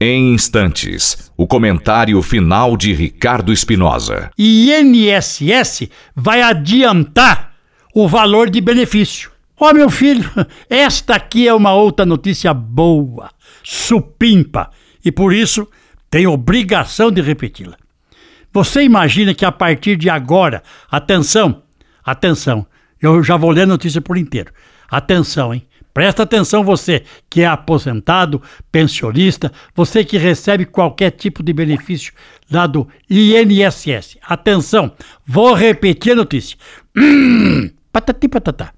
Em instantes, o comentário final de Ricardo Espinosa. INSS vai adiantar o valor de benefício. Ó, meu filho, esta aqui é uma outra notícia boa, supimpa, e por isso tem obrigação de repeti-la. Você imagina que a partir de agora, atenção, eu já vou ler a notícia por inteiro. Atenção, hein? Presta atenção você que é aposentado, pensionista, você que recebe qualquer tipo de benefício lá do INSS. Atenção, vou repetir a notícia. Patati patatá.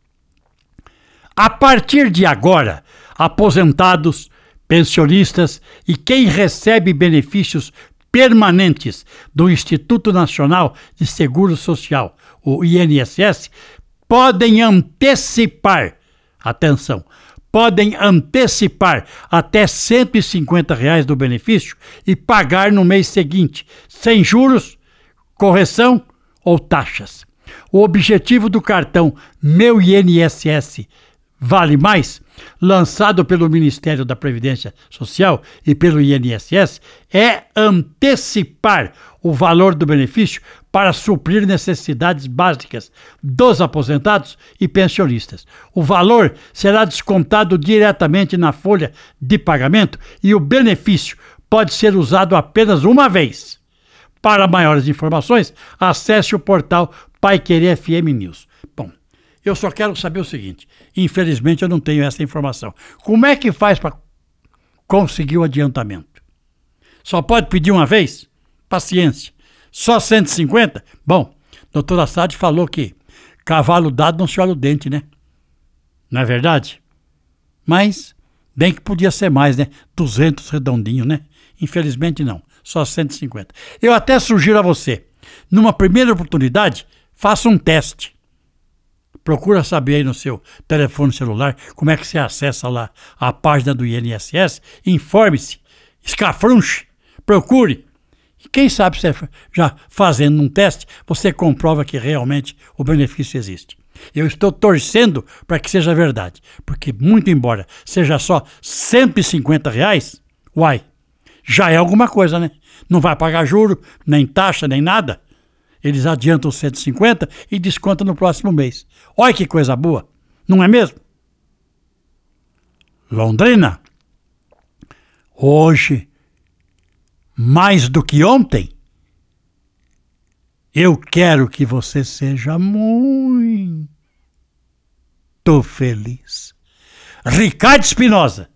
A partir de agora, aposentados, pensionistas e quem recebe benefícios permanentes do Instituto Nacional de Seguro Social, o INSS, podem antecipar, atenção, podem antecipar até R$ 150 do benefício e pagar no mês seguinte, sem juros, correção ou taxas. O objetivo do cartão Meu INSS Vale Mais, lançado pelo Ministério da Previdência Social e pelo INSS, é antecipar o valor do benefício para suprir necessidades básicas dos aposentados e pensionistas. O valor será descontado diretamente na folha de pagamento e o benefício pode ser usado apenas uma vez. Para maiores informações, acesse o portal Pai Querer FM News. Bom, eu só quero saber o seguinte, infelizmente eu não tenho essa informação. Como é que faz para conseguir o adiantamento? Só pode pedir uma vez? Paciência. Só 150? Bom, doutor Assad falou que cavalo dado não se olha o dente, né? Não é verdade? Mas, bem que podia ser mais, né? 200 redondinho, né? Infelizmente não, só 150. Eu até sugiro a você, numa primeira oportunidade, faça um teste. Procura saber aí no seu telefone celular como é que você acessa lá a página do INSS, informe-se, escafrunche, procure. E quem sabe você já fazendo um teste, você comprova que realmente o benefício existe. Eu estou torcendo para que seja verdade, porque muito embora seja só R$ 150, uai, já é alguma coisa, né? Não vai pagar juro, nem taxa, nem nada. Eles adiantam os 150 e descontam no próximo mês. Olha que coisa boa, não é mesmo? Londrina, hoje, mais do que ontem, eu quero que você seja muito feliz. Ricardo Espinosa,